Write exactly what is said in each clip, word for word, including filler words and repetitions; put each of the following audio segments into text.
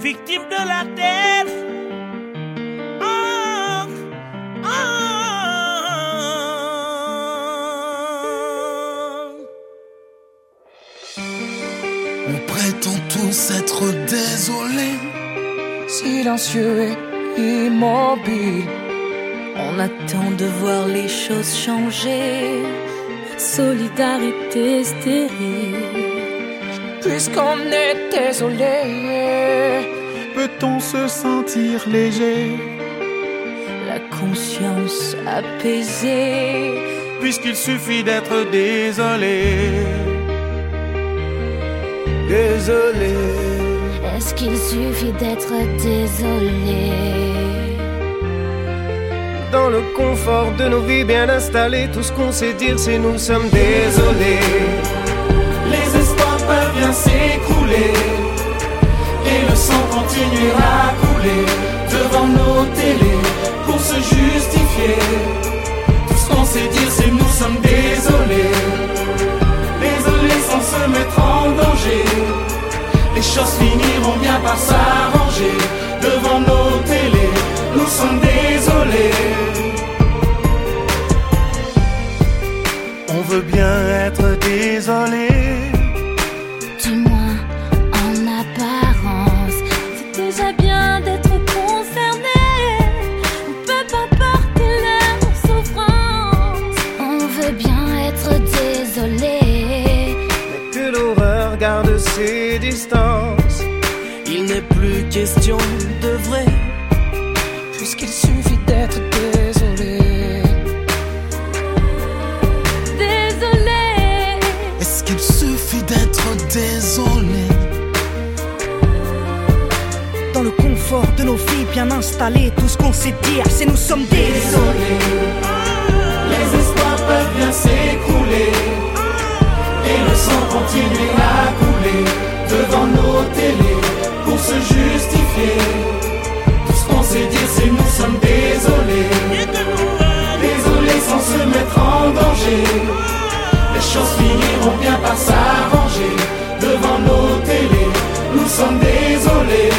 victime de la terre. Oh, oh. On prétend tous être désolés, silencieux et immobile. On attend de voir les choses changer. Solidarité stérile. Puisqu'on est désolé, peut-on se sentir léger? La conscience apaisée. Puisqu'il suffit d'être désolé. Désolé. Est-ce qu'il suffit d'être désolé? Dans le confort de nos vies bien installées, tout ce qu'on sait dire c'est nous sommes désolés. Les espoirs peuvent bien s'écrouler et le sang continuera à couler devant nos télés pour se justifier. Tout ce qu'on sait dire c'est nous sommes désolés. Désolés sans se mettre en danger. Les choses finiront bien par s'arranger devant nos télés. Nous sommes désolés. On veut bien être désolé. Du moins en apparence. C'est déjà bien d'être concerné. On peut pas porter leur souffrance. On veut bien être désolé, Mais que l'horreur garde ses distances. il n'est plus question de vrai, puisqu'il suffit d'être désolé. Désolé. est-ce qu'il suffit d'être désolé? Dans le confort de nos vies bien installées, tout ce qu'on sait dire c'est nous sommes désolés. Les espoirs peuvent bien s'écrouler et le sang continuer à couler devant nos télés pour se justifier. Tout ce qu'on sait dire c'est nous sommes désolés. Désolés sans se mettre en danger. Les choses finiront bien par s'arranger devant nos télés. Nous sommes désolés.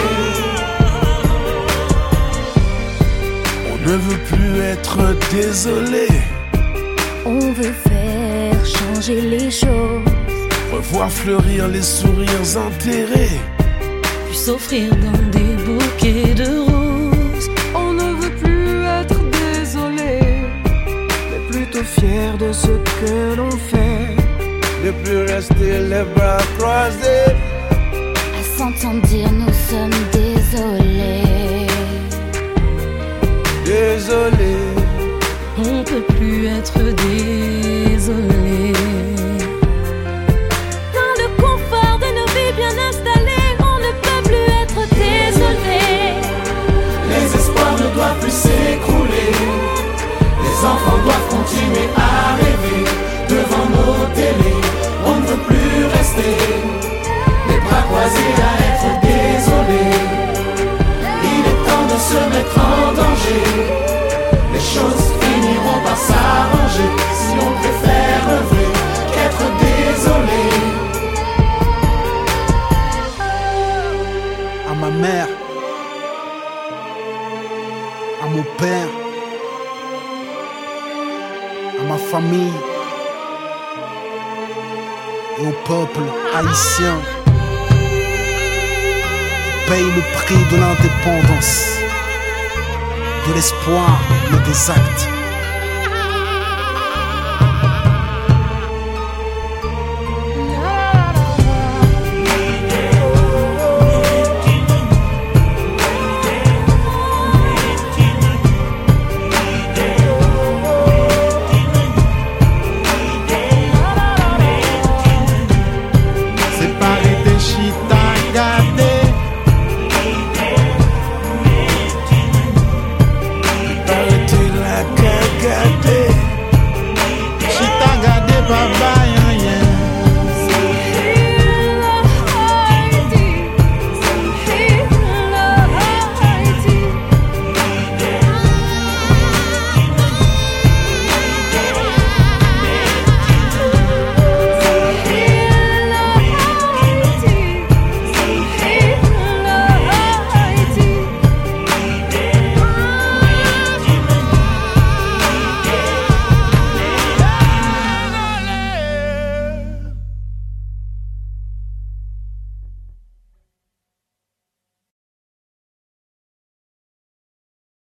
On ne veut plus être désolé. On veut faire changer les choses. Revoir fleurir les sourires enterrés. Puis s'offrir dans des bouquets de roses. On ne veut plus être désolé, Mais plutôt fier de ce que l'on fait. Ne plus rester les bras croisés. à s'entendre dire nous sommes désolés. Désolé. On peut plus être désolé. Dans le confort de nos vies bien installées, on ne peut plus être désolé. Les espoirs ne doivent plus s'écrouler. Les enfants doivent continuer à rêver devant nos télés. On ne veut plus rester les bras croisés à être désolé. Il est temps de se mettre en danger. Les choses finiront par s'arranger si on préfère œuvrer qu'être désolé. À ma mère, à mon père, à ma famille et au peuple haïtien, paye le prix de l'indépendance, de l'espoir et des actes. Séparé des chita gardés. Arrêtez la cagade. Chita gardé, bye bye.